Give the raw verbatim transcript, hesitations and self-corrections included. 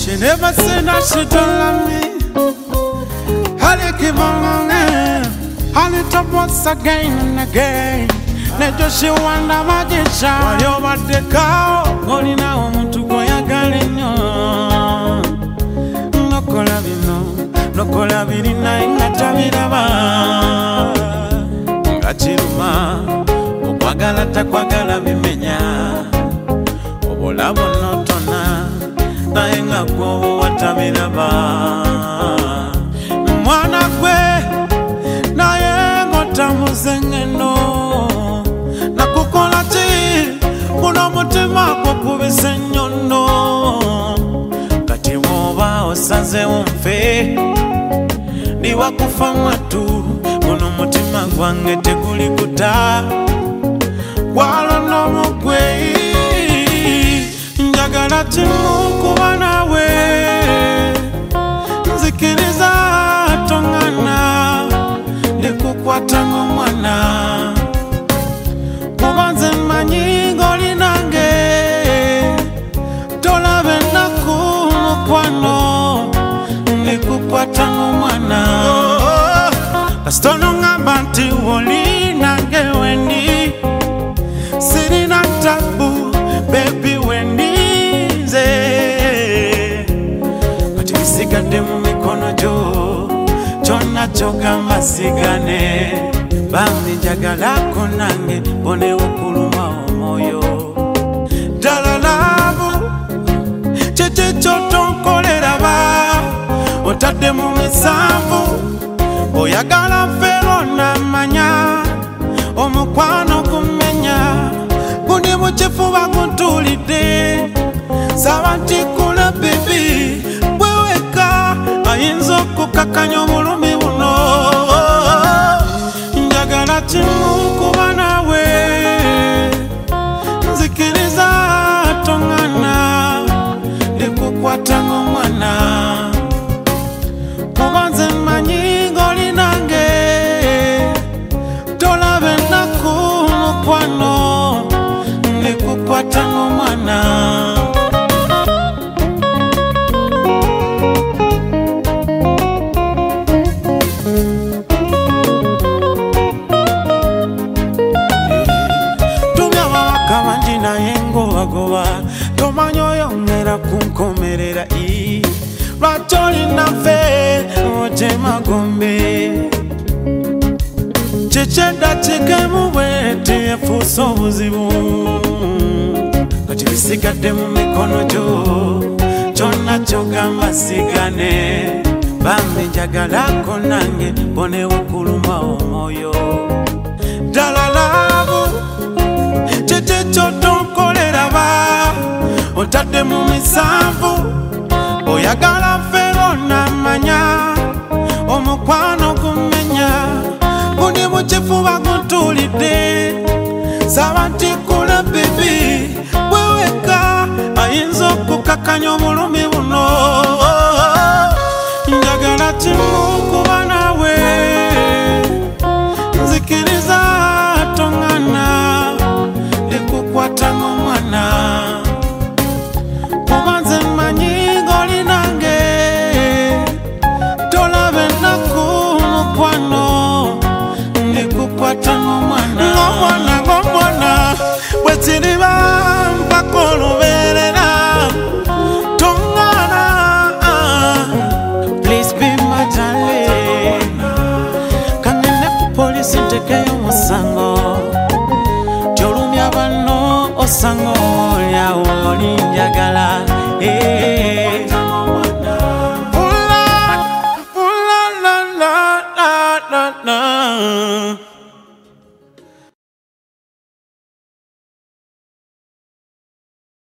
She never said that she don't love me. Honey keep on going, honey top once again and again. Nejo she wanda magisha Wayo badekao Ngolina omuntu goyagala nnyo Nokola bino Nokola birina nga tabiraba Nga kiruma Okwagala takwagala bimenya Obulamu notona Naye nga gwowo watabiraba Mwana gwe Naye ngotamuze ngeno Nakukola ti Muno mutima gwo kubise nnyono Kati woba osaze wumfe Ndiwa kufa mwatu Muno mutima gwange teguli kuta Walo no mugwe Njagala timu kuba nawe Nzikiriza tongana Ndikukwata ng'omwana Kubanze manyi ngoli nange Tolabe naku mukwano Ndikukwata ng'omwana Kasitono ngamba nti woli nange wendi Sirina tabu baby wendize Kati bisigadde mu mikono gyo Kyonna kyogamba sigane Bambi njagalako nange bonewo kuluma omwoyo Ddala laavu kyekyo ky'otonkolera ba Otadde mu misanvu Oyagala fero namanya Omukwano kumenya Gundi mu kifuba guntulidde Saba nti kula bibi Bweweka ayinza okukakanya obulumi buno Njagala timu kuba nawe Nzikiriza tongana Ndikukwata ng'omwana Kubanze manyi ngoli nange Tolabe naku mukwano Ndikukwata ng'omwana Goba tomanyo yongera kunkomerera I Lwatoli nafe otema gombe Chechenda chekemu bwete efusa obuzibu Kati bisigadde mu mikono gyo Kyonna kyogamba sigane Bambi njagalako nange bonewo kuluma omwoyo Ddala laavu kyekyo ky'otonkolera ba Otadde mu misanvu Oyagala fero namanya Omukwano gumenya Gundi mu kifuba guntulidde Saba nti kula bibi Bweweka ayinza okukakanya obulumi buno Njagala timu kuba nawe Nzikiriza tongana Ndikukwata ng'omwana Kubanze manyi ngoli nange Tolabe naku mukwano Ndikukwata ng'omwana Ng'omwana ng'omwana Bwekiriba mpaka olubeerera Tongana Please be my darling Kangende ku polisi ntekeyo musango Tyolumya bano osango lyawo olinjagala eh Ula, ula, la, la, la, la, la.